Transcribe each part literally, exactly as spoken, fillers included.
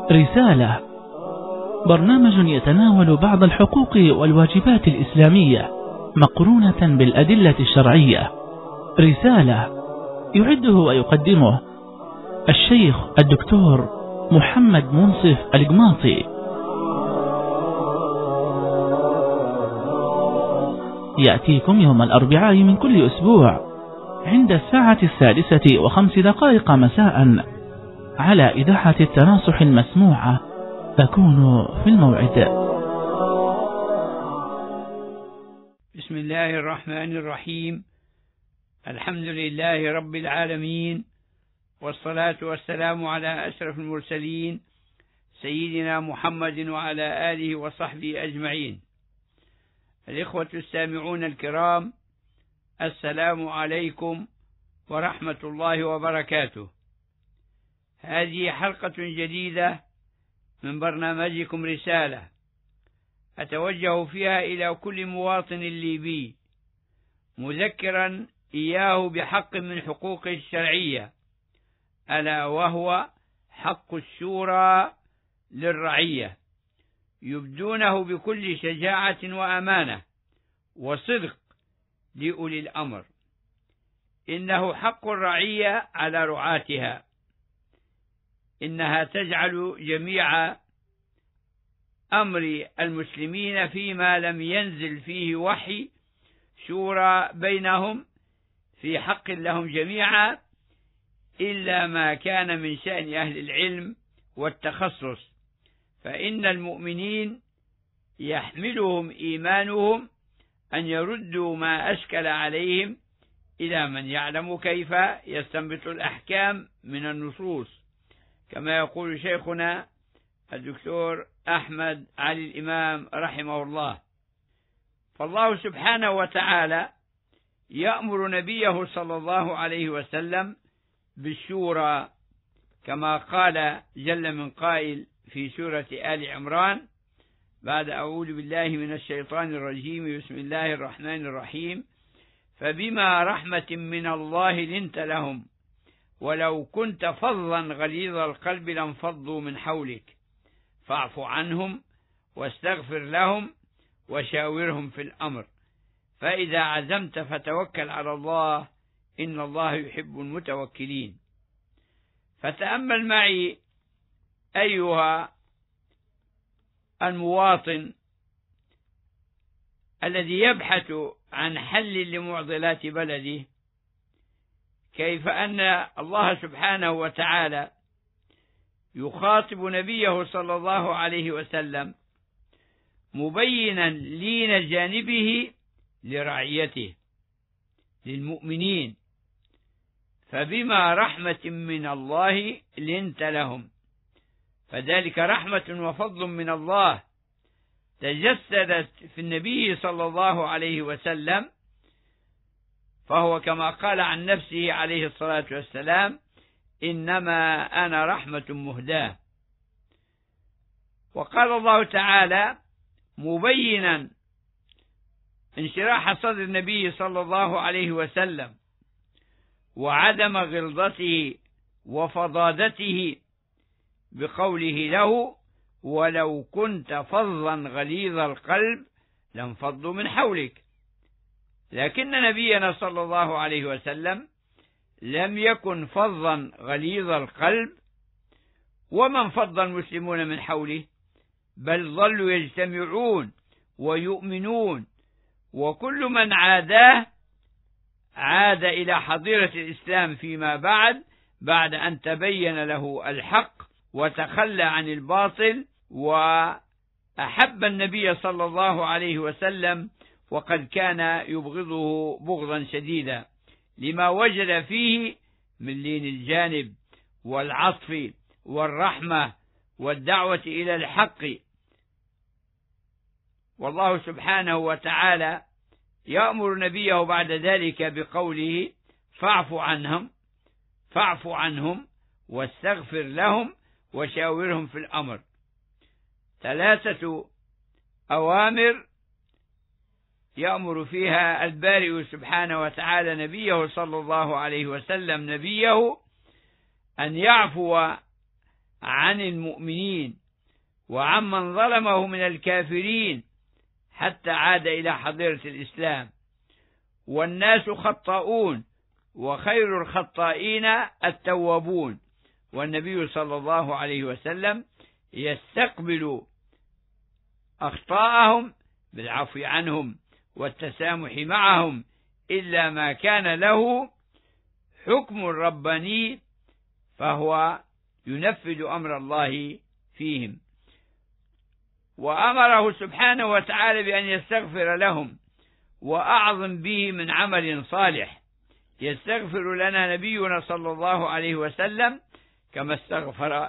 رسالة، برنامج يتناول بعض الحقوق والواجبات الإسلامية مقرونة بالأدلة الشرعية. رسالة يعده ويقدمه الشيخ الدكتور محمد منصف القماطي. يأتيكم يوم الأربعاء من كل أسبوع عند الساعة السادسة وخمس دقائق مساء على إذاعة التناصح المسموعة. فكونوا في الموعد. بسم الله الرحمن الرحيم. الحمد لله رب العالمين، والصلاة والسلام على أشرف المرسلين سيدنا محمد وعلى آله وصحبه أجمعين. الإخوة السامعون الكرام، السلام عليكم ورحمة الله وبركاته. هذه حلقة جديدة من برنامجكم رسالة، أتوجه فيها إلى كل مواطن ليبي مذكرا إياه بحق من حقوقه الشرعية، ألا وهو حق الشورى للرعية، يبدونه بكل شجاعة وأمانة وصدق لأولي الأمر. إنه حق الرعية على رعاتها، إنها تجعل جميع أمر المسلمين فيما لم ينزل فيه وحي شورى بينهم في حق لهم جميعا، إلا ما كان من شأن أهل العلم والتخصص، فإن المؤمنين يحملهم إيمانهم أن يردوا ما أشكل عليهم إلى من يعلم كيف يستنبط الأحكام من النصوص، كما يقول شيخنا الدكتور أحمد علي الإمام رحمه الله. فالله سبحانه وتعالى يأمر نبيه صلى الله عليه وسلم بالشورى، كما قال جل من قائل في سورة آل عمران بعد أعوذ بالله من الشيطان الرجيم بسم الله الرحمن الرحيم: فبما رحمة من الله لنت لهم ولو كنت فظا غليظ القلب لانفضوا من حولك فاعف عنهم واستغفر لهم وشاورهم في الأمر فإذا عزمت فتوكل على الله إن الله يحب المتوكلين. فتأمل معي أيها المواطن الذي يبحث عن حل لمعضلات بلده، كيف أن الله سبحانه وتعالى يخاطب نبيه صلى الله عليه وسلم مبينا لين جانبه لرعيته للمؤمنين: فبما رحمة من الله لنت لهم. فذلك رحمة وفضل من الله تجسدت في النبي صلى الله عليه وسلم، فهو كما قال عن نفسه عليه الصلاة والسلام: إنما أنا رحمة مهداة. وقال الله تعالى مبينا انشراح صدر النبي صلى الله عليه وسلم وعدم غلظته وفظاظته بقوله له: ولو كنت فظا غليظ القلب لانفضوا من حولك. لكن نبينا صلى الله عليه وسلم لم يكن فظا غليظ القلب، وما انفض المسلمون من حوله، بل ظلوا يجتمعون ويؤمنون، وكل من عاداه عاد إلى حظيرة الإسلام فيما بعد بعد أن تبين له الحق وتخلى عن الباطل وأحب النبي صلى الله عليه وسلم، وقد كان يبغضه بغضا شديدا لما وجد فيه من لين الجانب والعطف والرحمة والدعوة إلى الحق. والله سبحانه وتعالى يأمر نبيه بعد ذلك بقوله: فاعف عنهم فاعف عنهم واستغفر لهم وشاورهم في الأمر. ثلاثة أوامر يأمر فيها البارئ سبحانه وتعالى نبيه صلى الله عليه وسلم نبيه أن يعفو عن المؤمنين وعمن ظلمه من الكافرين حتى عاد إلى حضيرة الإسلام. والناس خطاؤون وخير الخطائين التوابون، والنبي صلى الله عليه وسلم يستقبل أخطاءهم بالعفو عنهم والتسامح معهم، إلا ما كان له حكم رباني فهو ينفذ أمر الله فيهم. وأمره سبحانه وتعالى بأن يستغفر لهم، وأعظم به من عمل صالح يستغفر لنا نبينا صلى الله عليه وسلم كما استغفر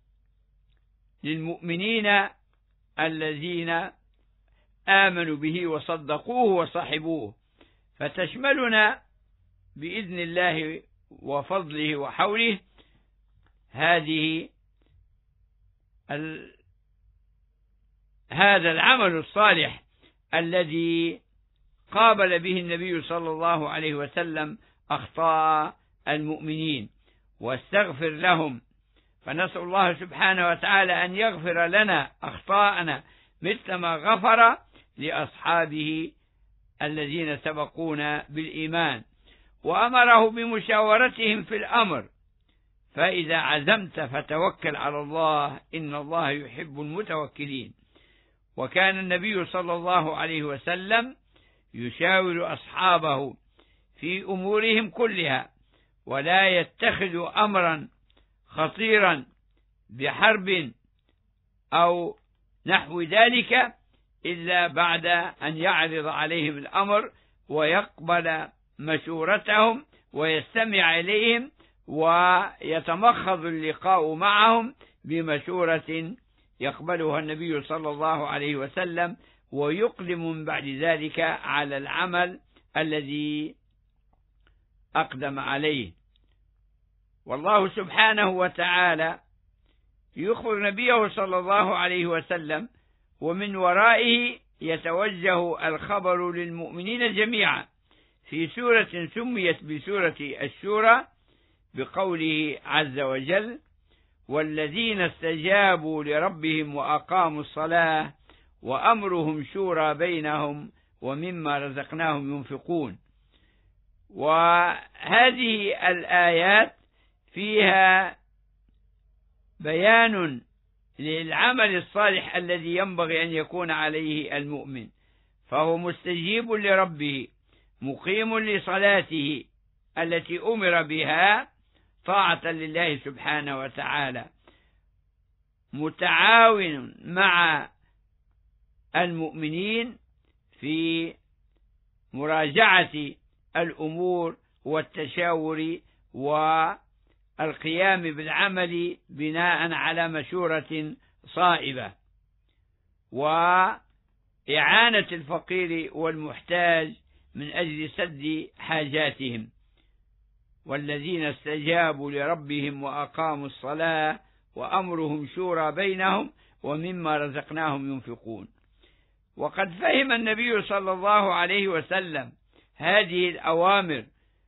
للمؤمنين الذين آمنوا به وصدقوه وصحبوه. فتشملنا بإذن الله وفضله وحوله هذه ال... هذا العمل الصالح الذي قابل به النبي صلى الله عليه وسلم أخطاء المؤمنين واستغفر لهم. فنسأل الله سبحانه وتعالى أن يغفر لنا أخطاءنا مثل ما غفر لأصحابه الذين سبقونا بالإيمان. وأمره بمشاورتهم في الأمر، فإذا عزمت فتوكل على الله إن الله يحب المتوكلين. وكان النبي صلى الله عليه وسلم يشاور أصحابه في أمورهم كلها، ولا يتخذ أمرا خطيرا بحرب أو نحو ذلك إلا بعد أن يعرض عليهم الأمر ويقبل مشورتهم ويستمع إليهم ويتمخض اللقاء معهم بمشورة يقبلها النبي صلى الله عليه وسلم، ويقدم من بعد ذلك على العمل الذي أقدم عليه. والله سبحانه وتعالى يخبر نبيه صلى الله عليه وسلم، ومن ورائه يتوجه الخبر للمؤمنين جميعا في سورة سميت بسورة الشورى بقوله عز وجل: والذين استجابوا لربهم وأقاموا الصلاة وأمرهم شورى بينهم ومما رزقناهم ينفقون. وهذه الآيات فيها بيان للعمل الصالح الذي ينبغي أن يكون عليه المؤمن، فهو مستجيب لربه مقيم لصلاته التي أمر بها طاعة لله سبحانه وتعالى، متعاون مع المؤمنين في مراجعة الأمور والتشاور والقيام بالعمل بناء على مشورة صائبة، وإعانة الفقير والمحتاج من أجل سد حاجاتهم. والذين استجابوا لربهم وأقاموا الصلاة وأمرهم شورى بينهم ومما رزقناهم ينفقون. وقد فهم النبي صلى الله عليه وسلم هذه الأوامر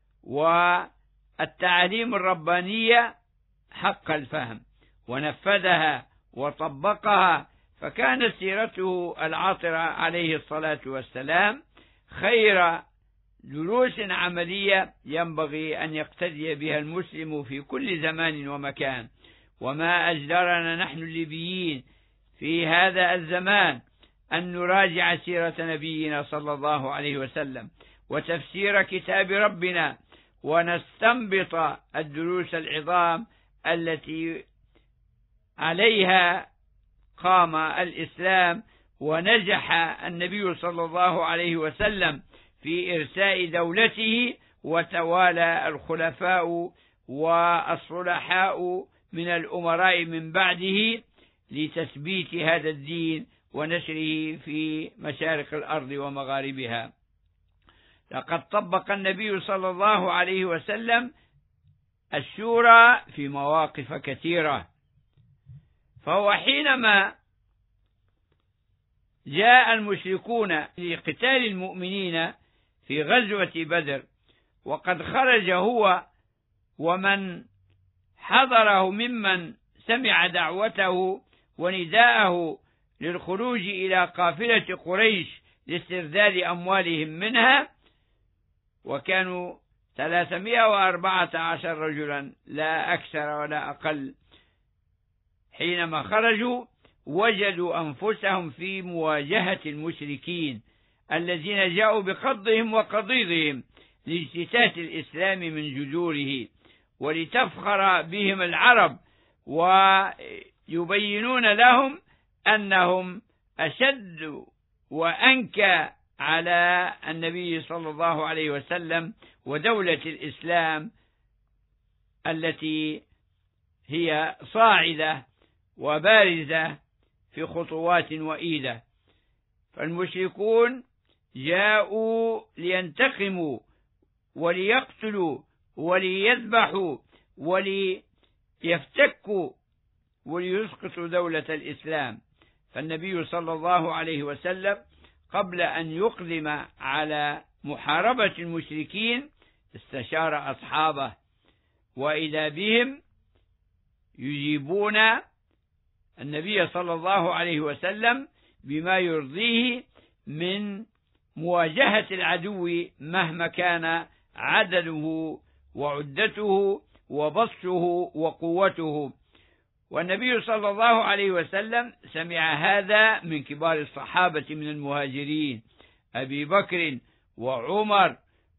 والتعاليم الربانية حق الفهم، ونفذها وطبقها، فكانت سيرته العاطرة عليه الصلاة والسلام خير دروس عملية ينبغي أن يقتدي بها المسلم في كل زمان ومكان. وما أجدرنا نحن الليبيين في هذا الزمان أن نراجع سيرة نبينا صلى الله عليه وسلم وتفسير كتاب ربنا، ونستنبط الدروس العظام التي عليها قام الإسلام، ونجح النبي صلى الله عليه وسلم في إرساء دولته، وتوالى الخلفاء والصلحاء من الأمراء من بعده لتثبيت هذا الدين ونشره في مشارق الأرض ومغاربها. لقد طبق النبي صلى الله عليه وسلم الشورى في مواقف كثيرة، فهو حينما جاء المشركون لقتال المؤمنين في غزوة بدر، وقد خرج هو ومن حضره ممن سمع دعوته ونداءه للخروج إلى قافلة قريش لاسترداد أموالهم منها، وكانوا ثلاثمائة وأربعة عشر رجلا لا أكثر ولا أقل. حينما خرجوا وجدوا أنفسهم في مواجهة المشركين الذين جاءوا بقضهم وقضيضهم لاجتثاث الإسلام من جذوره، ولتفخر بهم العرب ويبينون لهم أنهم أشد وأنكى على النبي صلى الله عليه وسلم ودولة الإسلام التي هي صاعدة وبارزة في خطوات وئيدة. فالمشركون جاءوا لينتقموا وليقتلوا وليذبحوا وليفتكوا وليسقطوا دولة الإسلام. فالنبي صلى الله عليه وسلم قبل أن يقدم على محاربة المشركين استشار أصحابه، وإذا بهم يجيبون النبي صلى الله عليه وسلم بما يرضيه من مواجهة العدو مهما كان عدده وعدته وبطشه وقوته. والنبي صلى الله عليه وسلم سمع هذا من كبار الصحابة من المهاجرين أبي بكر وعمر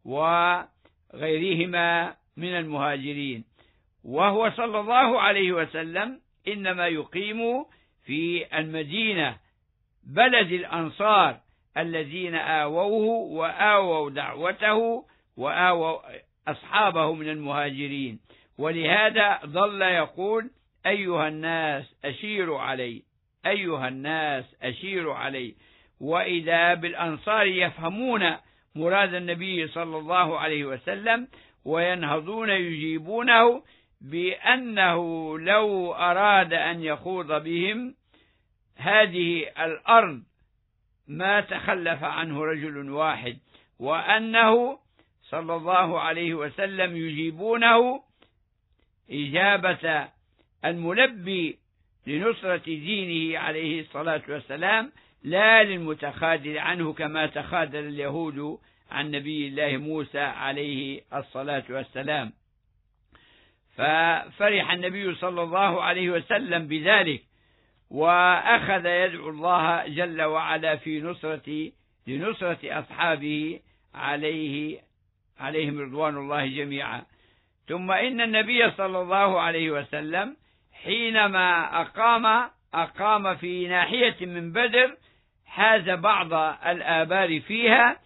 وغيرهما من المهاجرين، وهو صلى الله عليه وسلم إنما يقيم في المدينة بلد الأنصار الذين آووه وآووا دعوته وآووا أصحابه من المهاجرين، ولهذا ظل يقول أيها الناس أشيروا علي، أيها الناس أشيروا علي. وإذا بالأنصار يفهمون مراد النبي صلى الله عليه وسلم وينهضون يجيبونه بأنه لو أراد أن يخوض بهم هذه الأرض ما تخلف عنه رجل واحد، وأنه صلى الله عليه وسلم يجيبونه إجابة الملبي لنصرة دينه عليه الصلاة والسلام، لا للمتخاذل عنه كما تخاذل اليهود عن نبي الله موسى عليه الصلاة والسلام. ففرح النبي صلى الله عليه وسلم بذلك، وأخذ يدعو الله جل وعلا في نصرة لنصرة أصحابه عليه عليهم رضوان الله جميعا. ثم إن النبي صلى الله عليه وسلم حينما أقام أقام في ناحية من بدر حاز بعض الآبار فيها،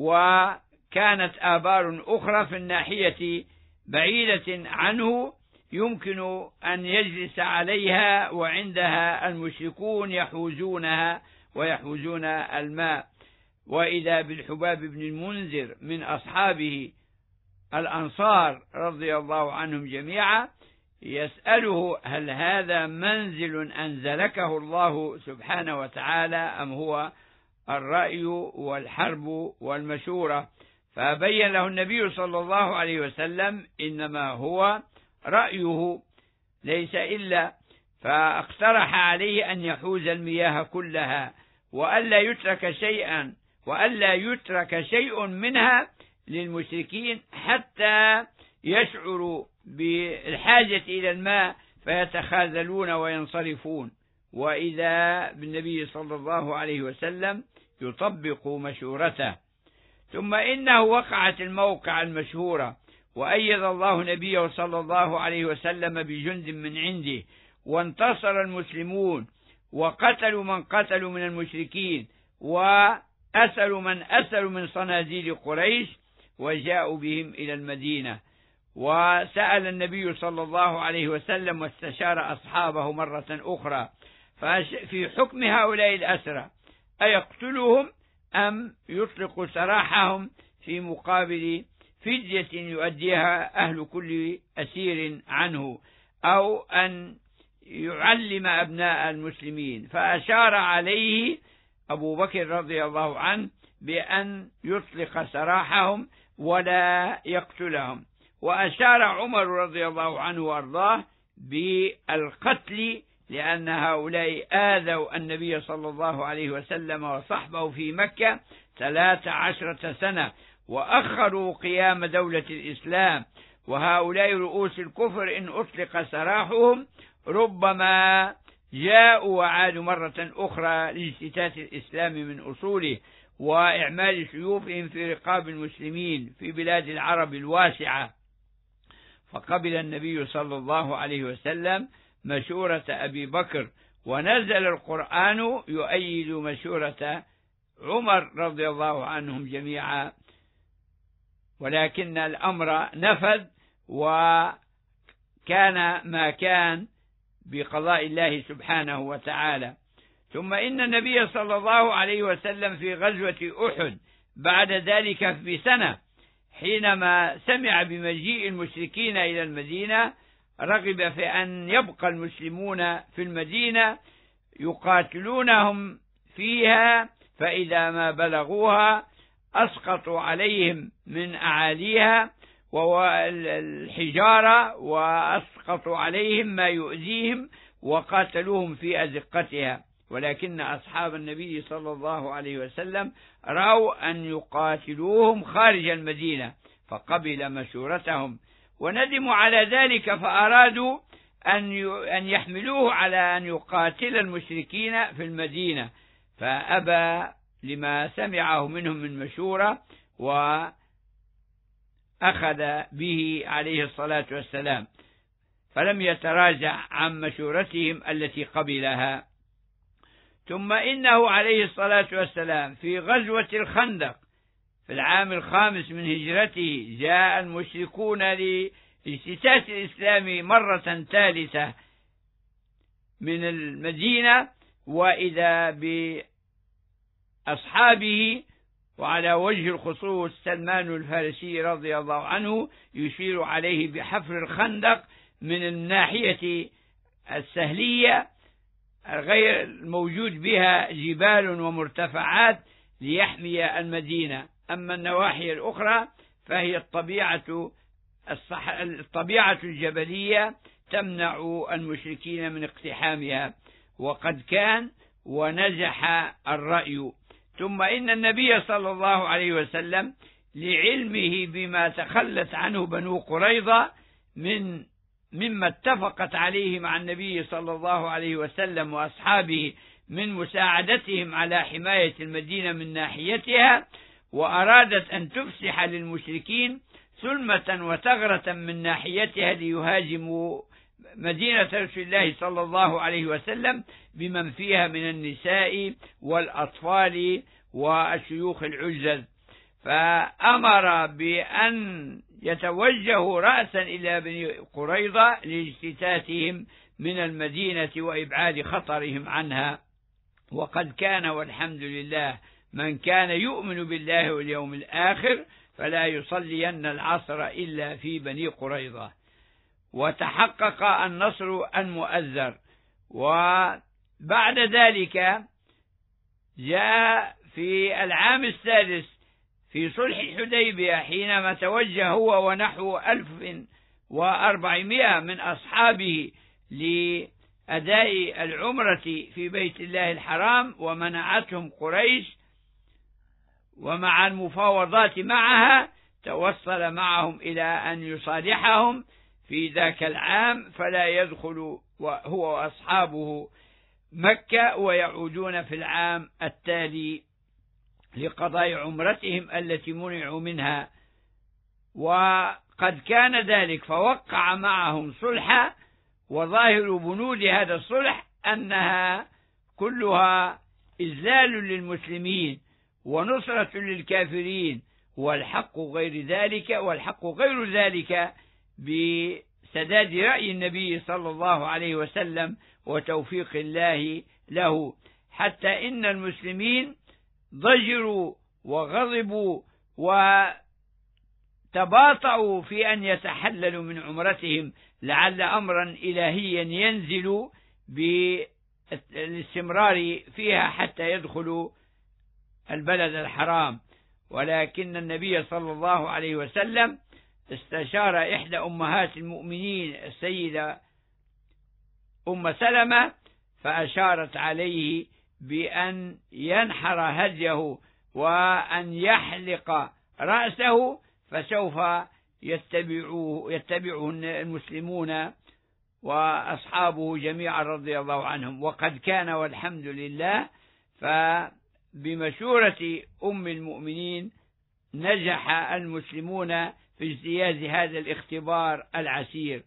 وكانت آبار أخرى في الناحية بعيدة عنه يمكن أن يجلس عليها، وعندها المشركون يحوزونها ويحوزون الماء. وإذا بالحباب بن المنذر من أصحابه الأنصار رضي الله عنهم جميعا يسأله هل هذا منزل أنزلكه الله سبحانه وتعالى أم هو الرأي والحرب والمشورة؟ فبين له النبي صلى الله عليه وسلم إنما هو رأيه ليس إلا، فاقترح عليه أن يحوز المياه كلها وألا يترك شيئا وألا يترك شيء منها للمشركين حتى يشعروا بالحاجة إلى الماء فيتخاذلون وينصرفون. وإذا بالنبي صلى الله عليه وسلم يطبق مشورته. ثم إنه وقعت الموقع المشهورة، وأيد الله نبيه صلى الله عليه وسلم بجند من عنده، وانتصر المسلمون وقتلوا من قتلوا من المشركين، وأسلوا من أسلوا من صناديد قريش، وجاءوا بهم إلى المدينة. وسأل النبي صلى الله عليه وسلم واستشار أصحابه مرة أخرى في حكم هؤلاء الأسرى، أيقتلهم أم يطلق سراحهم في مقابل فدية يؤديها أهل كل أسير عنه، أو أن يعلم أبناء المسلمين. فأشار عليه أبو بكر رضي الله عنه بأن يطلق سراحهم ولا يقتلهم، وأشار عمر رضي الله عنه وأرضاه بالقتل، لأن هؤلاء آذوا النبي صلى الله عليه وسلم وصحبه في مكة ثلاث عشرة سنة، وأخروا قيام دولة الإسلام. وهؤلاء رؤوس الكفر إن أطلق سراحهم ربما جاءوا وعادوا مرة أخرى لاجتثاث الإسلام من أصوله وإعمال سيوفهم في رقاب المسلمين في بلاد العرب الواسعة. فقبل النبي صلى الله عليه وسلم مشورة أبي بكر، ونزل القرآن يؤيد مشورة عمر رضي الله عنهم جميعا، ولكن الأمر نفذ وكان ما كان بقضاء الله سبحانه وتعالى. ثم إن النبي صلى الله عليه وسلم في غزوة أحد بعد ذلك بسنة حينما سمع بمجيء المشركين إلى المدينة رغب في أن يبقى المسلمون في المدينة يقاتلونهم فيها، فإذا ما بلغوها أسقطوا عليهم من أعاليها والحجارة وأسقطوا عليهم ما يؤذيهم وقاتلوهم في أزقتها. ولكن أصحاب النبي صلى الله عليه وسلم رأوا أن يقاتلوهم خارج المدينة فقبل مشورتهم، وندموا على ذلك فأرادوا أن يحملوه على أن يقاتل المشركين في المدينة، فأبى لما سمعه منهم من مشورة وأخذ به عليه الصلاة والسلام، فلم يتراجع عن مشورتهم التي قبلها. ثم إنه عليه الصلاة والسلام في غزوة الخندق في العام الخامس من هجرته جاء المشركون لاجتثاث الإسلام مرة ثالثة من المدينة، وإذا بأصحابه وعلى وجه الخصوص سلمان الفارسي رضي الله عنه يشير عليه بحفر الخندق من الناحية السهلية غير الموجود بها جبال ومرتفعات ليحمي المدينة، أما النواحي الأخرى فهي الطبيعة الصح... الطبيعة الجبلية تمنع المشركين من اقتحامها، وقد كان ونجح الرأي. ثم إن النبي صلى الله عليه وسلم لعلمه بما تخلت عنه بنو قريظة من مما اتفقت عليه مع النبي صلى الله عليه وسلم وأصحابه من مساعدتهم على حماية المدينة من ناحيتها، وأرادت أن تفسح للمشركين ثلمة وثغرة من ناحيتها ليهاجموا مدينة رسول الله صلى الله عليه وسلم بمن فيها من النساء والأطفال والشيوخ العجز، فأمر بأن يتوجهوا رأسا إلى بني قريظة لاجتثاثهم من المدينة وإبعاد خطرهم عنها. وقد كان والحمد لله من كان يؤمن بالله واليوم الآخر فلا يصلين العصر إلا في بني قريظة، وتحقق النصر المؤزر. وبعد ذلك جاء في العام السادس في صلح الحديبية حينما توجه هو ونحو ألف وأربعمائة من أصحابه لأداء العمرة في بيت الله الحرام، ومنعتهم قريش، ومع المفاوضات معها توصل معهم إلى أن يصالحهم في ذاك العام فلا يدخل هو وأصحابه مكة، ويعودون في العام التالي لقضاء عمرتهم التي منعوا منها. وقد كان ذلك فوقع معهم صلحا، وظاهر بنود هذا الصلح أنها كلها إذلال للمسلمين ونصرة للكافرين، والحق غير ذلك والحق غير ذلك بسداد رأي النبي صلى الله عليه وسلم وتوفيق الله له، حتى إن المسلمين ضجروا وغضبوا وتباطؤوا في أن يتحللوا من عمرتهم لعل أمرا إلهيا ينزل بالاستمرار فيها حتى يدخلوا البلد الحرام. ولكن النبي صلى الله عليه وسلم استشار إحدى أمهات المؤمنين السيدة أم سلمة، فأشارت عليه بأن ينحر هديه وأن يحلق رأسه، فسوف يتبعوه يتبعه المسلمون وأصحابه جميعا رضي الله عنهم. وقد كان والحمد لله، فبمشورة أم المؤمنين نجح المسلمون في اجتياز هذا الاختبار العسير.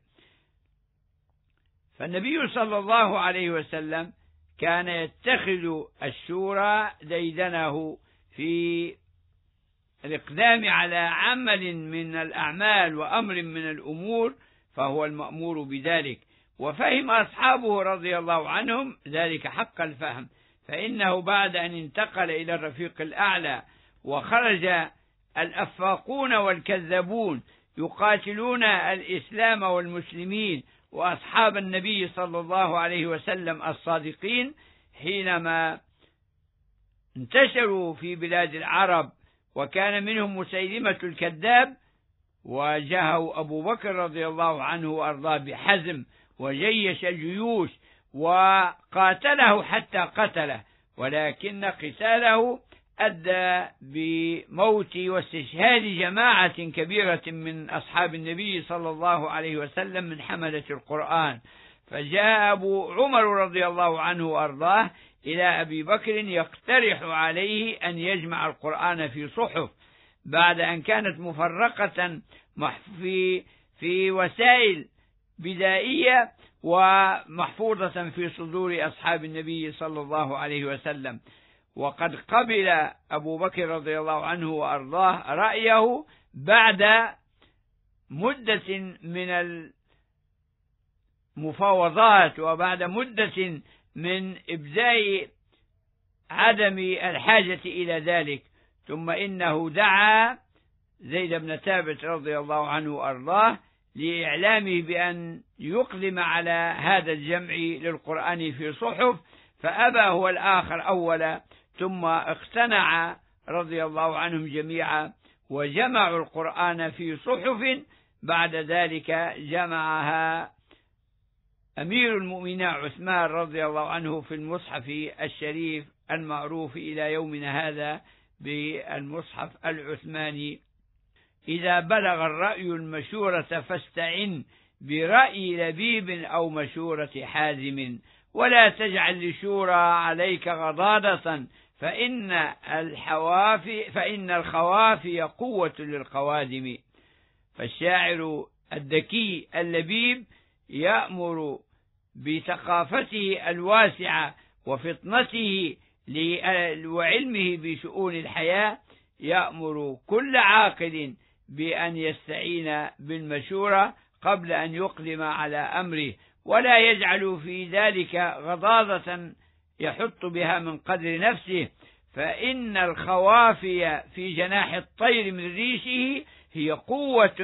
فالنبي صلى الله عليه وسلم كان يتخذ الشورى ديدنه في الإقدام على عمل من الأعمال وأمر من الأمور، فهو المأمور بذلك. وفهم أصحابه رضي الله عنهم ذلك حق الفهم، فإنه بعد أن انتقل إلى الرفيق الأعلى وخرج الأفاقون والكذابون يقاتلون الإسلام والمسلمين وأصحاب النبي صلى الله عليه وسلم الصادقين، حينما انتشروا في بلاد العرب وكان منهم مسيلمة الكذاب، واجهه أبو بكر رضي الله عنه وأرضاه بحزم وجيش الجيوش وقاتله حتى قتله، ولكن قتاله أدى بموت واستشهاد جماعة كبيرة من أصحاب النبي صلى الله عليه وسلم من حملة القرآن. فجاء أبو عمر رضي الله عنه وأرضاه إلى أبي بكر يقترح عليه أن يجمع القرآن في صحف، بعد أن كانت مفرقة في في وسائل بدائية ومحفوظة في صدور أصحاب النبي صلى الله عليه وسلم. وقد قبل أبو بكر رضي الله عنه وأرضاه رأيه بعد مدة من المفاوضات وبعد مدة من إبداء عدم الحاجة إلى ذلك. ثم إنه دعا زيد بن ثابت رضي الله عنه وأرضاه لإعلامه بأن يقدم على هذا الجمع للقرآن في صحف، فأبى هو الآخر أولا، ثم اقتنع رضي الله عنهم جميعا وجمعوا القرآن في صحف. بعد ذلك جمعها أمير المؤمنين عثمان رضي الله عنه في المصحف الشريف المعروف إلى يومنا هذا بالمصحف العثماني. إذا بلغ الرأي المشورة فاستعن برأي لبيب أو مشورة حازم، ولا تجعل للشورى عليك غضاضة، فإن الحوافي فإن الخوافي قوة للقوادم. فالشاعر الذكي اللبيب يأمر بثقافته الواسعة وفطنته وعلمه بشؤون الحياة، يأمر كل عاقل بأن يستعين بالمشورة قبل أن يقدم على أمره، ولا يجعل في ذلك غضاضة يحط بها من قدر نفسه، فإن الخوافي في جناح الطير من ريشه هي قوة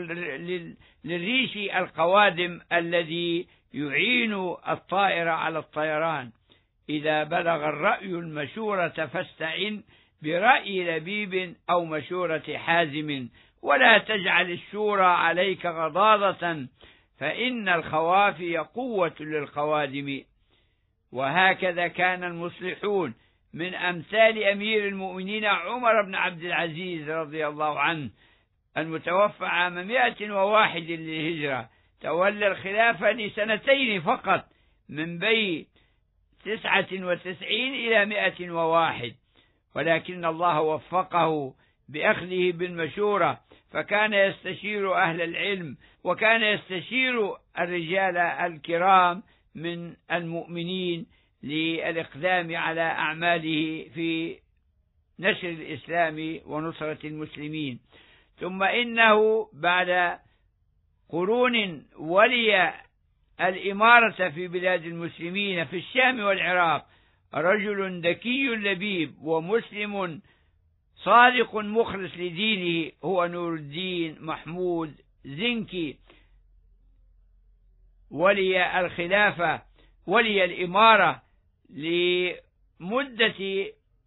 للريش القوادم الذي يعين الطائر على الطيران. إذا بلغ الرأي المشورة فاستعن برأي لبيب أو مشورة حازم، ولا تجعل الشورى عليك غضاضة، فإن الخوافي قوة للقوادم. وهكذا كان المصلحون من أمثال أمير المؤمنين عمر بن عبد العزيز رضي الله عنه المتوفى عام مئة وواحد للهجرة، تولى الخلافة لسنتين فقط من بين تسعة وتسعين إلى مئة وواحد، ولكن الله وفقه بأخذه بالمشورة، فكان يستشير أهل العلم وكان يستشير الرجال الكرام من المؤمنين للإقدام على أعماله في نشر الإسلام ونصرة المسلمين. ثم إنه بعد قرون ولي الإمارة في بلاد المسلمين في الشام والعراق رجل ذكي لبيب ومسلم صادق مخلص لدينه، هو نور الدين محمود زنكي، ولي الخلافة ولي الإمارة لمدة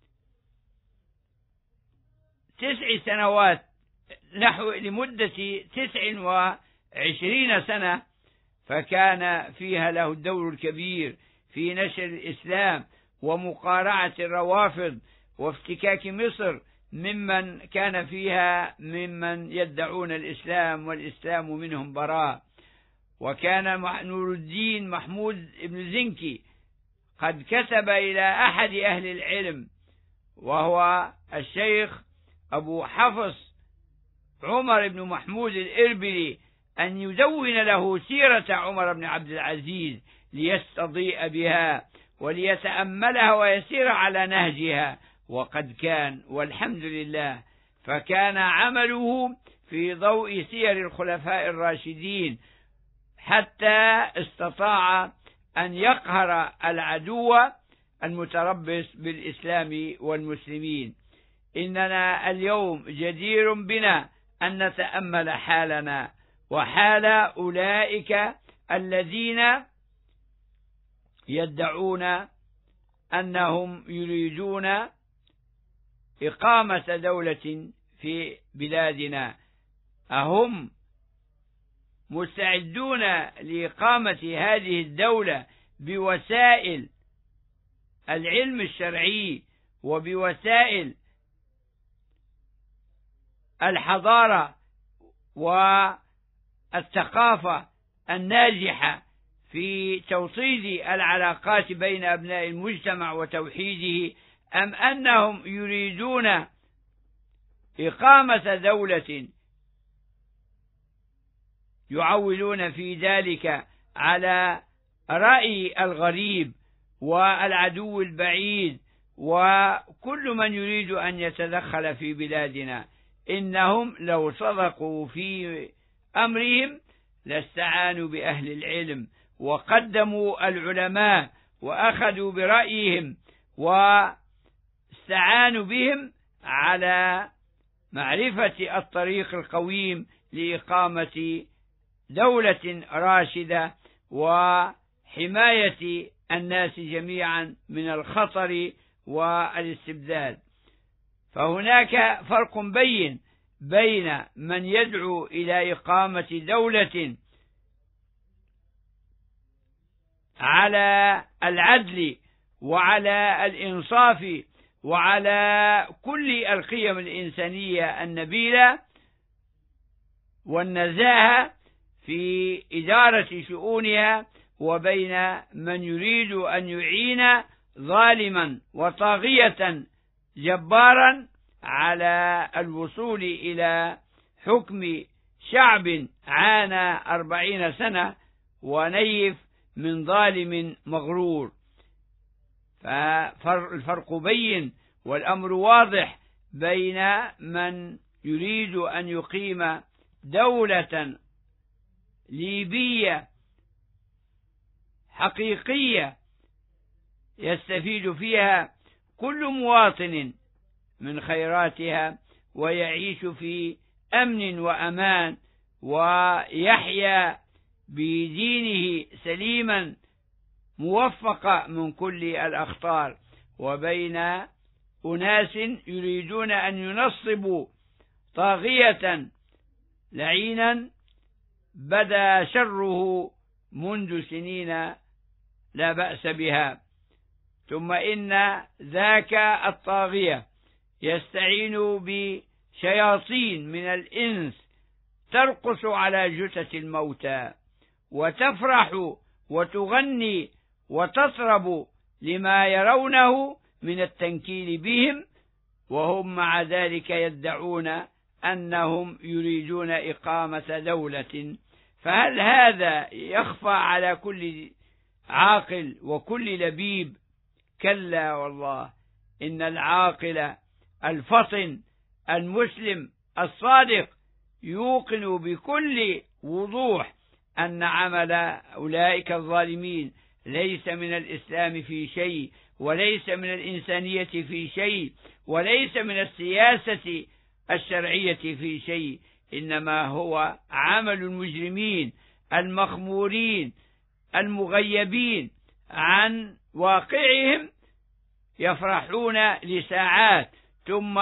تسع سنوات نحو لمدة تسع وعشرين سنة، فكان فيها له الدور الكبير في نشر الإسلام ومقارعة الروافض وافتكاك مصر ممن كان فيها ممن يدعون الإسلام والإسلام منهم براء. وكان نور الدين محمود بن زنكي قد كتب إلى أحد أهل العلم وهو الشيخ أبو حفص عمر بن محمود الإربلي أن يدون له سيرة عمر بن عبد العزيز ليستضيء بها وليتأملها ويسير على نهجها، وقد كان والحمد لله. فكان عمله في ضوء سير الخلفاء الراشدين حتى استطاع أن يقهر العدو المتربص بالإسلام والمسلمين. إننا اليوم جدير بنا أن نتأمل حالنا وحال أولئك الذين يدعون أنهم يريدون إقامة دولة في بلادنا. أهم مستعدون لإقامة هذه الدولة بوسائل العلم الشرعي وبوسائل الحضارة والثقافة الناجحة في توطيد العلاقات بين أبناء المجتمع وتوحيده، أم أنهم يريدون إقامة دولة يعولون في ذلك على رأي الغريب والعدو البعيد وكل من يريد أن يتدخل في بلادنا؟ إنهم لو صدقوا في أمرهم لاستعانوا بأهل العلم وقدموا العلماء وأخذوا برأيهم واستعانوا بهم على معرفة الطريق القويم لإقامة دولة راشدة وحماية الناس جميعا من الخطر والاستبداد. فهناك فرق بين بين من يدعو إلى إقامة دولة على العدل وعلى الإنصاف وعلى كل القيم الإنسانية النبيلة والنزاهة في إدارة شؤونها، وبين من يريد أن يعين ظالما وطاغية جبارا على الوصول إلى حكم شعب عانى أربعين سنة ونيف من ظالم مغرور. فالفرق بين والأمر واضح بين من يريد أن يقيم دولة ليبية حقيقية يستفيد فيها كل مواطن من خيراتها ويعيش في أمن وأمان ويحيا بدينه سليما موفق من كل الأخطار، وبين أناس يريدون أن ينصبوا طاغية لعينا بدا شره منذ سنين لا بأس بها. ثم إن ذاك الطاغية يستعين بشياطين من الإنس ترقص على جثث الموتى وتفرح وتغني وتطرب لما يرونه من التنكيل بهم، وهم مع ذلك يدعون أنهم يريدون إقامة دولة. فهل هذا يخفى على كل عاقل وكل لبيب؟ كلا والله، إن العاقل الفطن المسلم الصادق يوقن بكل وضوح أن عمل أولئك الظالمين ليس من الإسلام في شيء، وليس من الإنسانية في شيء، وليس من السياسة الشرعية في شيء، إنما هو عمل المجرمين المخمورين المغيبين عن واقعهم، يفرحون لساعات ثم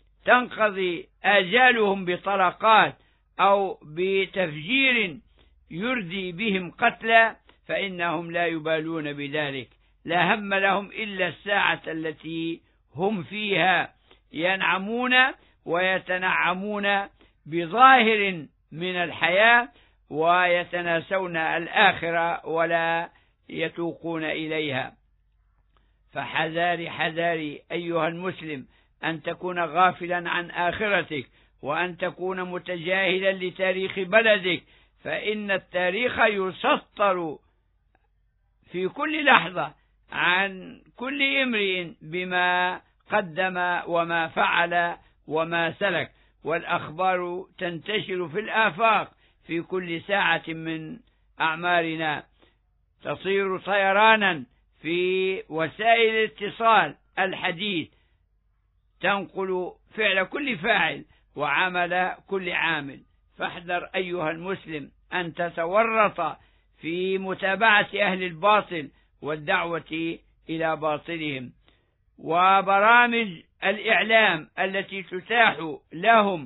تنقضي آجالهم بطلقات أو بتفجير يردي بهم قتلى فإنهم لا يبالون بذلك، لا هم لهم إلا الساعة التي هم فيها ينعمون ويتنعمون بظاهر من الحياة، ويتناسون الآخرة ولا يتوقون إليها. فحذاري حذاري أيها المسلم أن تكون غافلا عن آخرتك، وأن تكون متجاهلا لتاريخ بلدك، فإن التاريخ يسطر في كل لحظة عن كل امرئ بما قدم وما فعل وما سلك، والأخبار تنتشر في الآفاق في كل ساعة من أعمارنا، تصير طيرانا في وسائل الاتصال الحديث، تنقل فعل كل فاعل وعمل كل عامل. فاحذر أيها المسلم أن تتورط في متابعة أهل الباطل والدعوة إلى باطلهم، وبرامج الإعلام التي تتاح لهم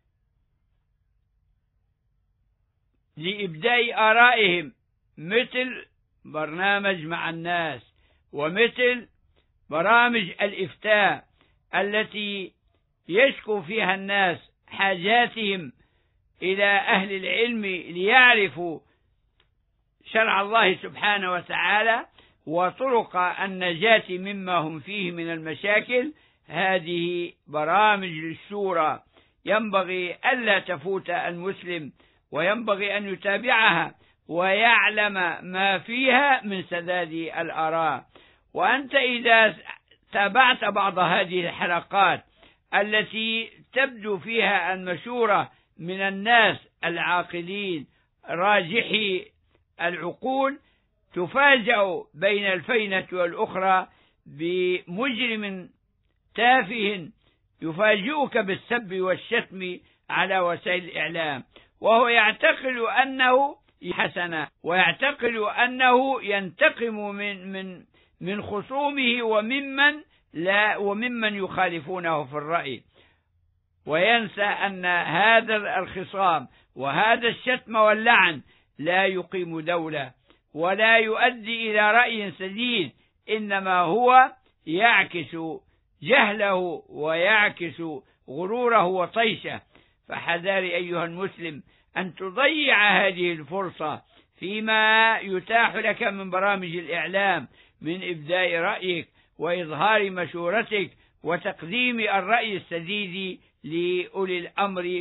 لإبداء آرائهم، مثل برنامج مع الناس، ومثل برامج الإفتاء التي يشكو فيها الناس حاجاتهم إلى أهل العلم ليعرفوا شرع الله سبحانه وتعالى وطرق النجاة مما هم فيه من المشاكل. هذه برامج للشورى ينبغي ألا تفوت المسلم، وينبغي أن يتابعها ويعلم ما فيها من سداد الآراء. وأنت إذا تابعت بعض هذه الحلقات التي تبدو فيها المشورة من الناس العاقلين راجحي العقول، تفاجأ بين الفينة والأخرى بمجرم تافه يفاجئك بالسب والشتم على وسائل الإعلام، وهو يعتقد أنه حسنا، ويعتقد أنه ينتقم من من من خصومه وممن لا وممن يخالفونه في الرأي، وينسى أن هذا الخصام وهذا الشتم واللعن لا يقيم دولة ولا يؤدي إلى رأي سديد، إنما هو يعكس جهله ويعكس غروره وطيشه. فحذاري أيها المسلم أن تضيع هذه الفرصة فيما يتاح لك من برامج الإعلام من إبداء رأيك وإظهار مشورتك وتقديم الرأي السديد لأولي الأمر،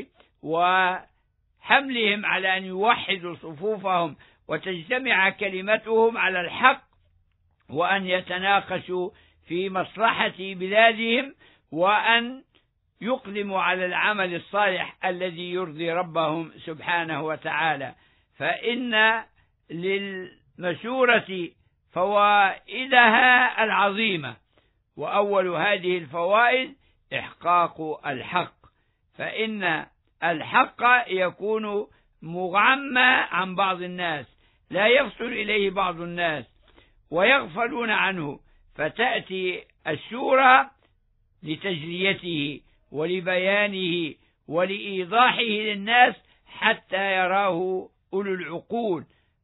وحملهم على أن يوحدوا صفوفهم وتجتمع كلمتهم على الحق، وأن يتناقشوا في مصلحة بلادهم، وأن يقدموا على العمل الصالح الذي يرضي ربهم سبحانه وتعالى. فإن للمشورة فوائدها العظيمة، وأول هذه الفوائد إحقاق الحق، فإن الحق يكون مغمى عن بعض الناس، لا يصل إليه بعض الناس ويغفلون عنه، فتأتي الشورى لتجليته ولبيانه ولإيضاحه للناس حتى يراه أولو العقول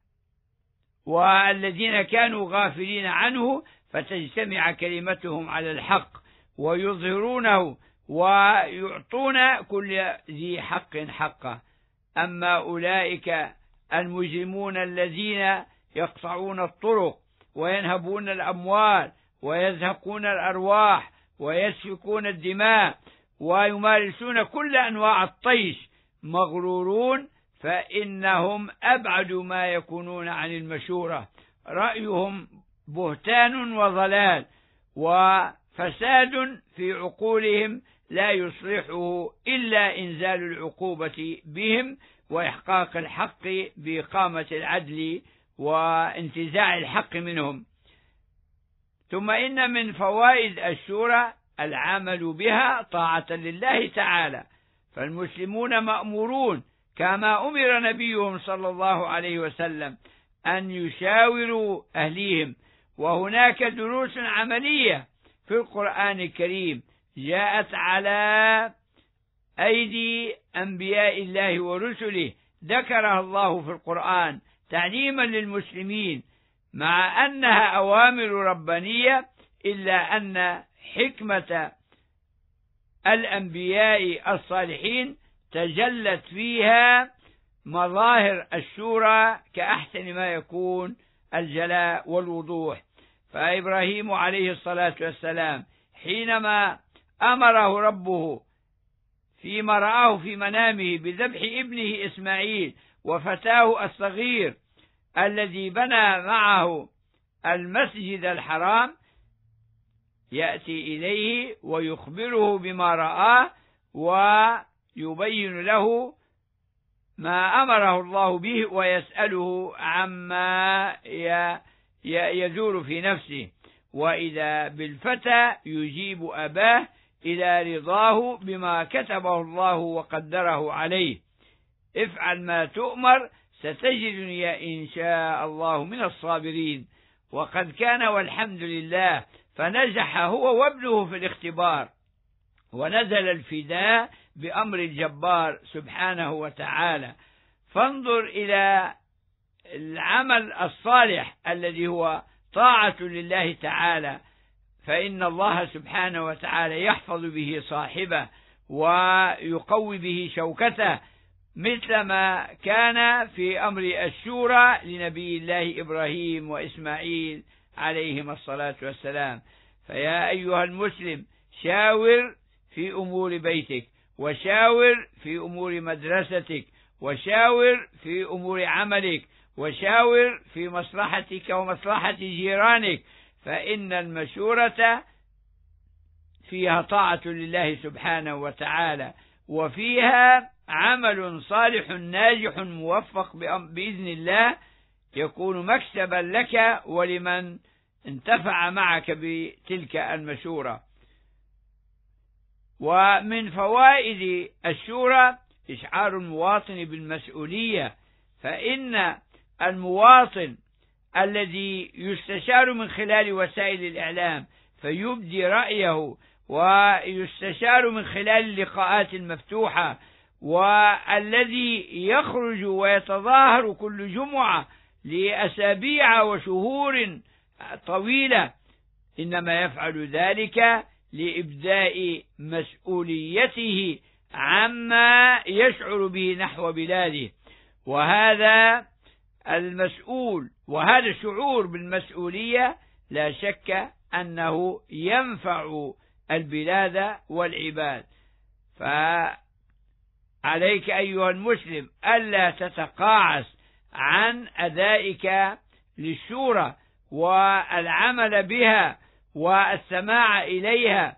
والذين كانوا غافلين عنه، فتجتمع كلمتهم على الحق ويظهرونه ويعطون كل ذي حق حقه. أما أولئك المجرمون الذين يقطعون الطرق وينهبون الأموال ويزهقون الأرواح ويسفكون الدماء ويمارسون كل أنواع الطيش، مغرورون، فإنهم أبعد ما يكونون عن المشورة، رأيهم بهتان وضلال وفساد في عقولهم لا يصلحه إلا إنزال العقوبة بهم وإحقاق الحق بإقامة العدل وانتزاع الحق منهم. ثم إن من فوائد الشورى العمل بها طاعة لله تعالى، فالمسلمون مأمورون كما أمر نبيهم صلى الله عليه وسلم أن يشاوروا أهليهم. وهناك دروس عملية في القرآن الكريم جاءت على أيدي أنبياء الله ورسله ذكرها الله في القرآن تعليما للمسلمين مع أنها أوامر ربانية، إلا أن حكمة الأنبياء الصالحين تجلت فيها مظاهر الشورى كأحسن ما يكون الجلاء والوضوح. فإبراهيم عليه الصلاة والسلام حينما أمره ربه فيما رآه في منامه بذبح ابنه إسماعيل وفتاه الصغير الذي بنى معه المسجد الحرام، يأتي إليه ويخبره بما رآه ويبين له ما أمره الله به ويسأله عما يدور في نفسه، وإذا بالفتى يجيب أباه إلى رضاه بما كتبه الله وقدره عليه. افعل ما تؤمر ستجدني إن شاء الله من الصابرين. وقد كان والحمد لله، فنجح هو وابنه في الاختبار، ونزل الفداء بأمر الجبار سبحانه وتعالى. فانظر إلى العمل الصالح الذي هو طاعة لله تعالى، فإن الله سبحانه وتعالى يحفظ به صاحبه ويقوي به شوكته، مثلما كان في أمر الشورى لنبي الله إبراهيم وإسماعيل عليهما الصلاة والسلام. فيا أيها المسلم، شاور في أمور بيتك، وشاور في أمور مدرستك، وشاور في أمور عملك، وشاور في مصلحتك ومصلحة جيرانك، فإن المشورة فيها طاعة لله سبحانه وتعالى، وفيها عمل صالح ناجح موفق بإذن الله يكون مكسبا لك ولمن انتفع معك بتلك المشورة. ومن فوائد الشورى إشعار المواطن بالمسؤولية، فإن المواطن الذي يستشار من خلال وسائل الإعلام فيبدي رأيه، ويستشار من خلال اللقاءات المفتوحة، والذي يخرج ويتظاهر كل جمعة لأسابيع وشهور طويلة، إنما يفعل ذلك لإبداء مسؤوليته عما يشعر به نحو بلاده. وهذا المسؤول وهذا الشعور بالمسؤولية لا شك أنه ينفع البلاد والعباد. فعليك أيها المسلم ألا تتقاعس عن أدائك للشورى والعمل بها والسماع إليها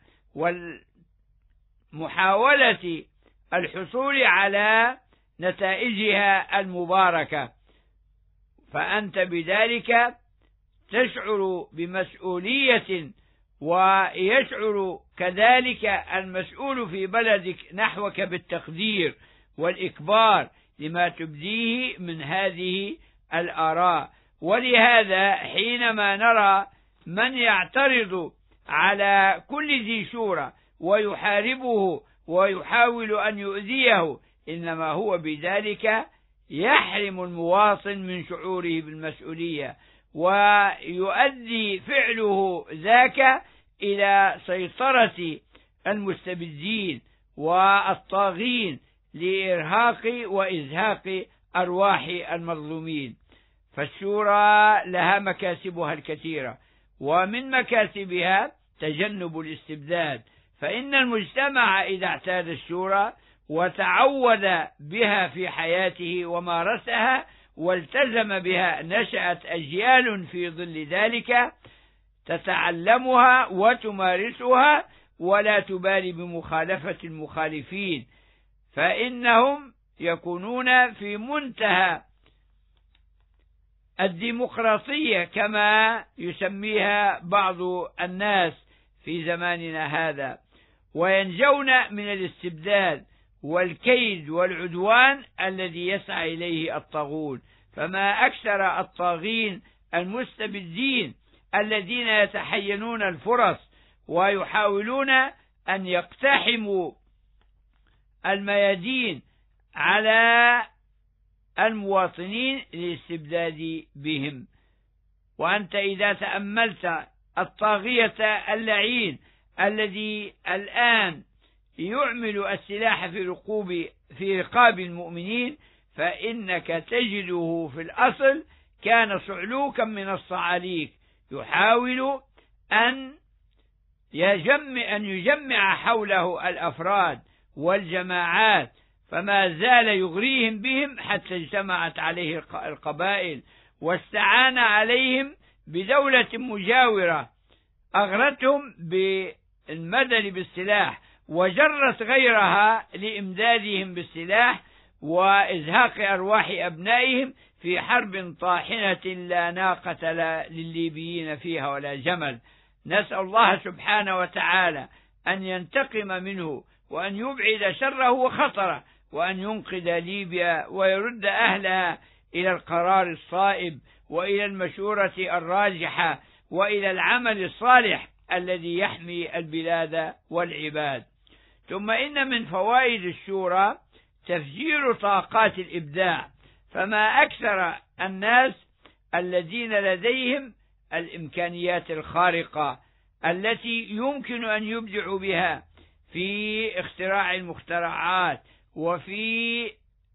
والمحاولة الحصول على نتائجها المباركة، فأنت بذلك تشعر بمسؤولية، ويشعر كذلك المسؤول في بلدك نحوك بالتقدير والإكبار لما تبديه من هذه الآراء. ولهذا حينما نرى من يعترض على كل ذي شورى ويحاربه ويحاول أن يؤذيه، إنما هو بذلك يحرم المواطن من شعوره بالمسؤولية، ويؤدي فعله ذاك إلى سيطرة المستبدين والطاغين لإرهاق وإزهاق أرواح المظلومين. فالشورى لها مكاسبها الكثيرة، ومن مكاسبها تجنب الاستبداد، فإن المجتمع إذا اعتاد الشورى وتعود بها في حياته ومارسها والتزم بها، نشأت أجيال في ظل ذلك تتعلمها وتمارسها ولا تبالي بمخالفة المخالفين، فإنهم يكونون في منتهى الديمقراطية كما يسميها بعض الناس في زماننا هذا، وينجون من الاستبداد والكيد والعدوان الذي يسعى إليه الطاغون. فما أكثر الطاغين المستبدين الذين يتحينون الفرص ويحاولون أن يقتحموا الميادين على المواطنين للاستبداد بهم. وأنت إذا تأملت الطاغية اللعين الذي الآن يعمل السلاح في رقوب في رقاب المؤمنين، فإنك تجده في الأصل كان صعلوكا من الصعاليك، يحاول أن يجمع أن يجمع حوله الأفراد والجماعات، فما زال يغريهم بهم حتى اجتمعت عليه القبائل، واستعان عليهم بدولة مجاورة أغرتهم بالمدد بالسلاح، وجرت غيرها لإمدادهم بالسلاح وإزهاق أرواح أبنائهم في حرب طاحنة لا ناقة للليبيين فيها ولا جمل. نسأل الله سبحانه وتعالى أن ينتقم منه، وأن يبعد شره وخطره، وأن ينقذ ليبيا ويرد أهلها إلى القرار الصائب، وإلى المشورة الراجحة، وإلى العمل الصالح الذي يحمي البلاد والعباد. ثم إن من فوائد الشورى تفجير طاقات الإبداع، فما أكثر الناس الذين لديهم الإمكانيات الخارقة التي يمكن أن يبدعوا بها في اختراع المخترعات، وفي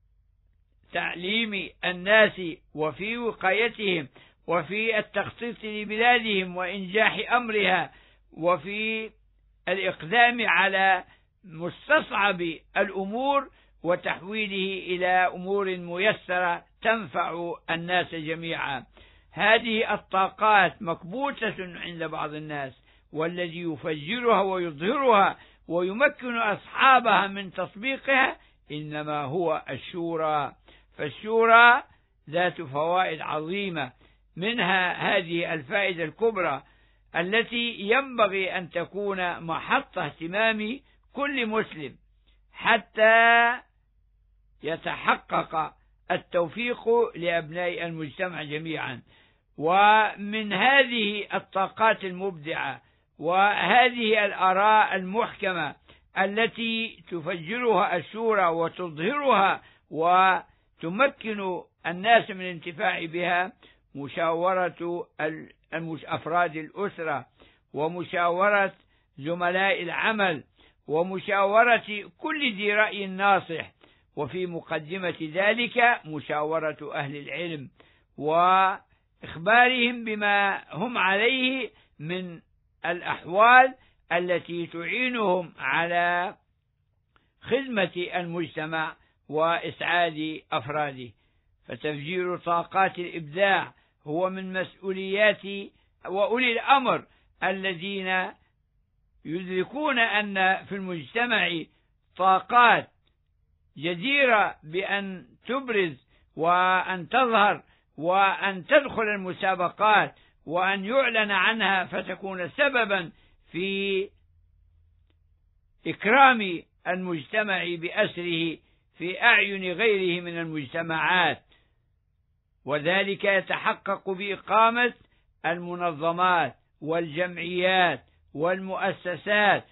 تعليم الناس، وفي وقايتهم، وفي التخطيط لبلادهم وإنجاح أمرها، وفي الإقدام على مستصعب الأمور وتحويله إلى أمور ميسرة تنفع الناس جميعا. هذه الطاقات مكبوتة عند بعض الناس، والذي يفجرها ويظهرها ويمكن أصحابها من تطبيقها إنما هو الشورى. فالشورى ذات فوائد عظيمة، منها هذه الفائدة الكبرى التي ينبغي أن تكون محط اهتمام كل مسلم حتى يتحقق التوفيق لأبناء المجتمع جميعا. ومن هذه الطاقات المبدعة وهذه الآراء المحكمة التي تفجرها الشورى وتظهرها وتمكن الناس من الانتفاع بها مشاورة أفراد الأسرة، ومشاورة زملاء العمل، ومشاورة كل ذي رأي ناصح، وفي مقدمة ذلك مشاورة أهل العلم وإخبارهم بما هم عليه من الأحوال التي تعينهم على خدمة المجتمع وإسعاد أفراده. فتفجير طاقات الإبداع هو من مسؤوليات وأولي الأمر الذين يدركون أن في المجتمع طاقات جديرة بأن تبرز وأن تظهر وأن تدخل المسابقات وأن يعلن عنها، فتكون سببا في إكرام المجتمع بأسره في أعين غيره من المجتمعات. وذلك يتحقق بإقامة المنظمات والجمعيات والمؤسسات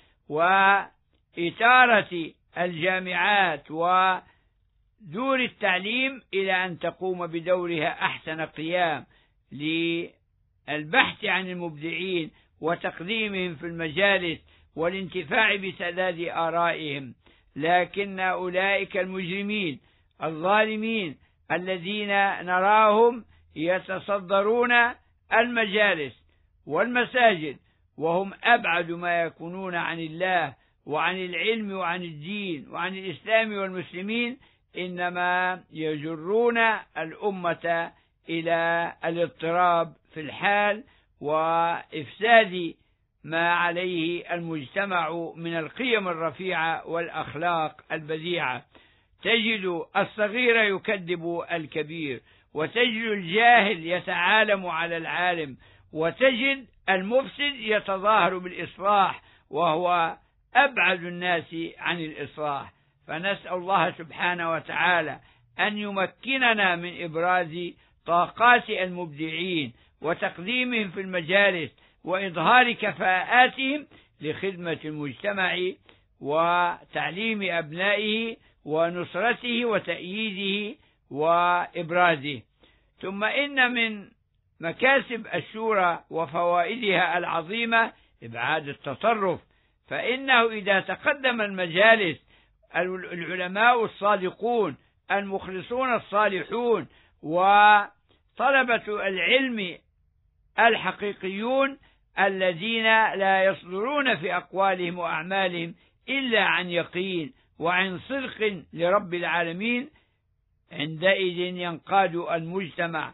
وإثارة الجامعات ودور التعليم إلى أن تقوم بدورها أحسن قيام للبحث عن المبدعين وتقديمهم في المجالس والانتفاع بسداد آرائهم. لكن أولئك المجرمين الظالمين الذين نراهم يتصدرون المجالس والمساجد وهم أبعد ما يكونون عن الله وعن العلم وعن الدين وعن الإسلام والمسلمين، إنما يجرون الأمة إلى الاضطراب في الحال وإفساد ما عليه المجتمع من القيم الرفيعة والأخلاق البديعة. تجد الصغير يكذب الكبير، وتجد الجاهل يتعالم على العالم، وتجد المفسد يتظاهر بالإصلاح وهو أبعد الناس عن الإصلاح. فنسأل الله سبحانه وتعالى أن يمكننا من إبراز طاقات المبدعين وتقديمهم في المجالس وإظهار كفاءاتهم لخدمة المجتمع وتعليم أبنائه ونصرته وتأييده وإبرازه. ثم إن من مكاسب الشورى وفوائدها العظيمة إبعاد التطرف، فإنه إذا تقدم المجالس العلماء الصادقون المخلصون الصالحون وطلبة العلم الحقيقيون الذين لا يصدرون في أقوالهم وأعمالهم إلا عن يقين وعن صدق لرب العالمين، عندئذ ينقاد المجتمع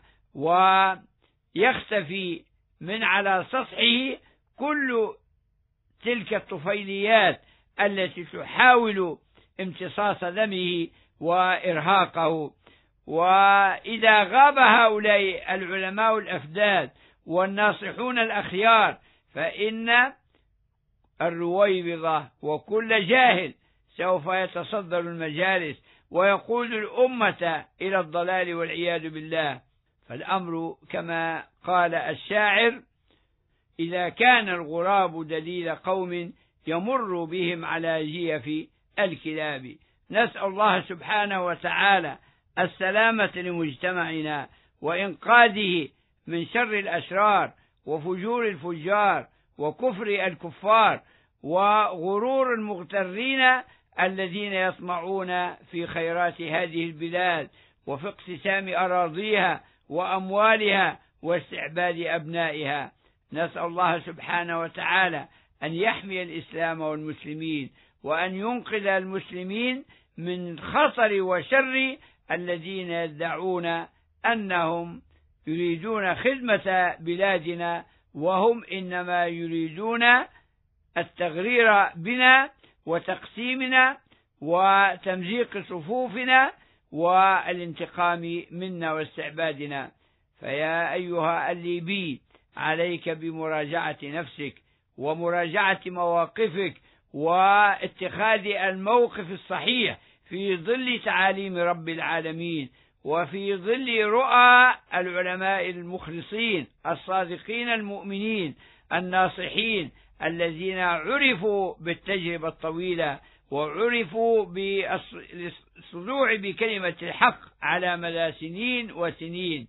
ويختفي من على سطحه كل تلك الطفيليات التي تحاول امتصاص دمه وإرهاقه. وإذا غاب هؤلاء العلماء الأفداد والناصحون الأخيار فإن الرويبضة وكل جاهل سوف يتصدر المجالس ويقود الأمة إلى الضلال والعياذ بالله. فالأمر كما قال الشاعر: إذا كان الغراب دليل قوم يمر بهم على جيف الكلاب. نسأل الله سبحانه وتعالى السلامة لمجتمعنا وإنقاذه من شر الأشرار وفجور الفجار وكفر الكفار وغرور المغترين الذين يطمعون في خيرات هذه البلاد وفي اقتسام أراضيها وأموالها واستعباد أبنائها. نسأل الله سبحانه وتعالى أن يحمي الإسلام والمسلمين وأن ينقذ المسلمين من خطر وشر الذين يدعون أنهم يريدون خدمة بلادنا وهم إنما يريدون التغرير بنا وتقسيمنا وتمزيق صفوفنا والانتقام منا واستعبادنا. فيا أيها الليبي، عليك بمراجعة نفسك ومراجعة مواقفك واتخاذ الموقف الصحيح في ظل تعاليم رب العالمين وفي ظل رؤى العلماء المخلصين الصادقين المؤمنين الناصحين الذين عرفوا بالتجربة الطويلة وعرفوا بالصدوع بكلمة الحق على مدى سنين وسنين.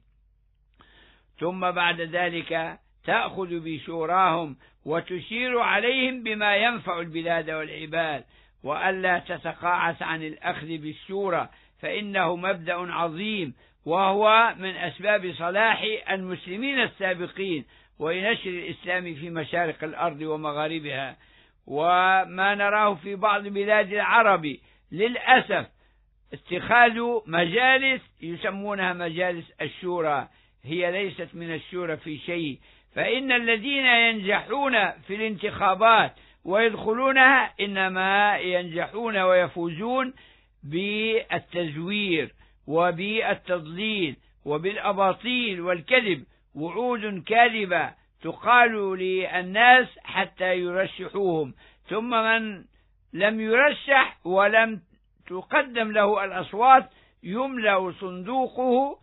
ثم بعد ذلك تأخذ بشوراهم وتشير عليهم بما ينفع البلاد والعباد، وألا تتقاعس عن الأخذ بالشورى، فإنه مبدأ عظيم وهو من أسباب صلاح المسلمين السابقين ونشر الإسلام في مشارق الأرض ومغاربها. وما نراه في بعض بلاد العرب للأسف اتخاذ مجالس يسمونها مجالس الشورى، هي ليست من الشورى في شيء، فإن الذين ينجحون في الانتخابات ويدخلونها إنما ينجحون ويفوزون بالتزوير وبالتضليل وبالأباطيل والكذب، وعود كاذبة تقال للناس حتى يرشحوهم، ثم من لم يرشح ولم تقدم له الأصوات يملأ صندوقه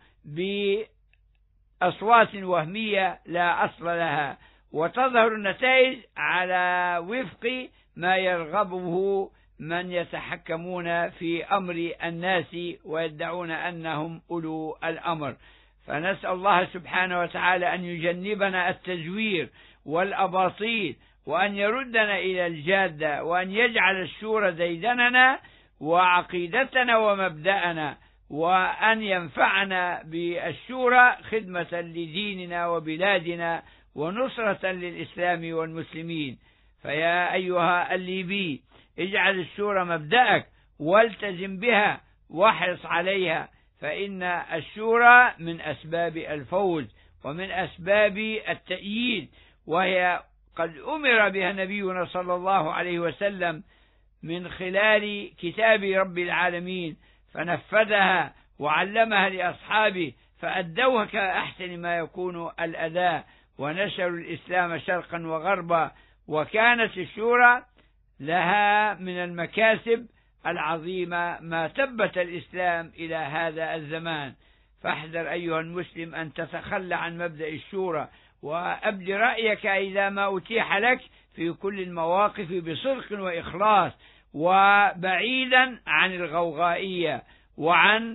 بأصوات وهمية لا أصل لها، وتظهر النتائج على وفق ما يرغبه من يتحكمون في أمر الناس ويدعون أنهم أولو الأمر. فنسأل الله سبحانه وتعالى أن يجنبنا التزوير والأباطيل وأن يردنا إلى الجادة وأن يجعل الشورى ديدننا وعقيدتنا ومبدأنا، وأن ينفعنا بالشورى خدمة لديننا وبلادنا ونصرة للإسلام والمسلمين. فيا أيها الليبي، اجعل الشورى مبدأك والتزم بها واحرص عليها، فإن الشورى من أسباب الفوز ومن أسباب التأييد، وهي قد أمر بها نبينا صلى الله عليه وسلم من خلال كتاب رب العالمين فنفذها وعلمها لأصحابه فأدوها كأحسن ما يكون الأداء ونشروا الإسلام شرقا وغربا. وكانت الشورى لها من المكاسب العظيمة ما ثبت الإسلام إلى هذا الزمان. فاحذر أيها المسلم أن تتخلى عن مبدأ الشورى، وأبد رأيك إذا ما أتيح لك في كل المواقف بصدق وإخلاص، وبعيدا عن الغوغائية وعن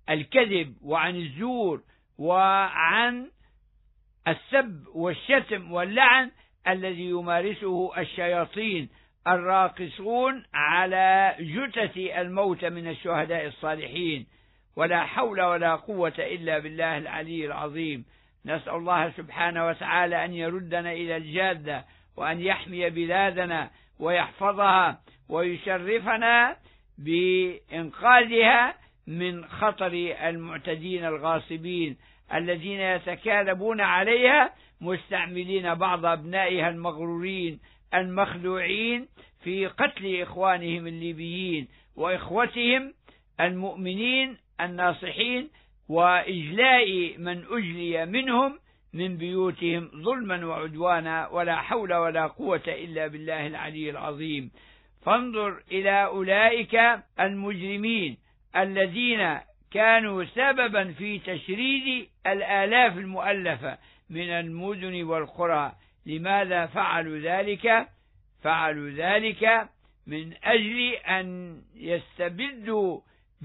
الكذب وعن الزور وعن السب والشتم واللعن الذي يمارسه الشياطين الراقصون على جثث الموت من الشهداء الصالحين. ولا حول ولا قوة إلا بالله العلي العظيم. نسأل الله سبحانه وتعالى أن يردنا إلى الجادة، وأن يحمي بلادنا ويحفظها ويشرفنا بإنقاذها من خطر المعتدين الغاصبين الذين يتكالبون عليها مستعملين بعض أبنائها المغرورين المخدوعين في قتل إخوانهم الليبيين وإخوتهم المؤمنين الناصحين، وإجلاء من أجلي منهم من بيوتهم ظلما وعدوانا. ولا حول ولا قوة إلا بالله العلي العظيم. فانظر إلى أولئك المجرمين الذين كانوا سببا في تشريد الآلاف المؤلفة من المدن والقرى. لماذا فعلوا ذلك؟ فعلوا ذلك من أجل أن يستبدوا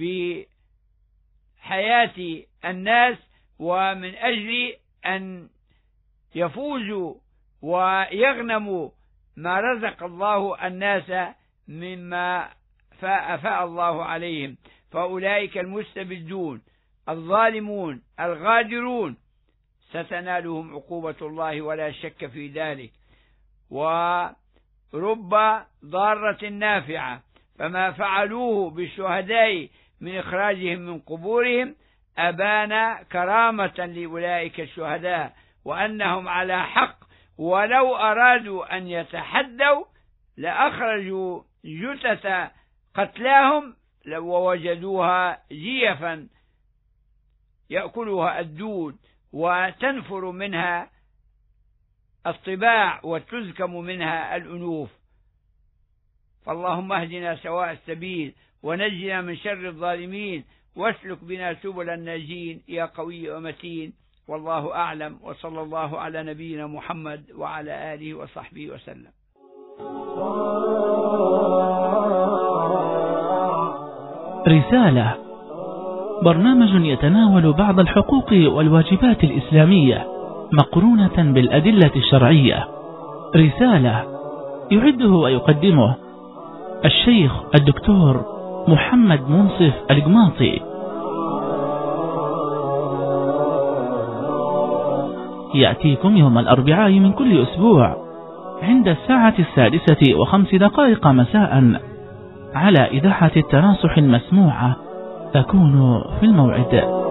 بحياة الناس، ومن أجل أن يفوزوا ويغنموا ما رزق الله الناس مما أفاء الله عليهم. فأولئك المستبدون الظالمون الغادرون ستنالهم عقوبة الله ولا شك في ذلك. ورب ضارة نافعة، فما فعلوه بالشهداء من إخراجهم من قبورهم أبان كرامة لأولئك الشهداء وأنهم على حق، ولو أرادوا أن يتحدوا لأخرجوا جثث قتلاهم ووجدوها جيفا يأكلها الدود وتنفر منها الطباع وتزكم منها الأنوف. فاللهم اهدنا سواء السبيل ونجنا من شر الظالمين، واسلك بنا سبل الناجين يا قوي ومتين. والله أعلم، وصلى الله على نبينا محمد وعلى آله وصحبه وسلم. رسالة، برنامج يتناول بعض الحقوق والواجبات الإسلامية مقرونة بالأدلة الشرعية. رسالة يعده ويقدمه الشيخ الدكتور محمد منصف القماطي. يأتيكم يوم الأربعاء من كل أسبوع عند الساعة السادسة وخمس دقائق مساء على إذاعة التناصح المسموعة. تكون في الموعد.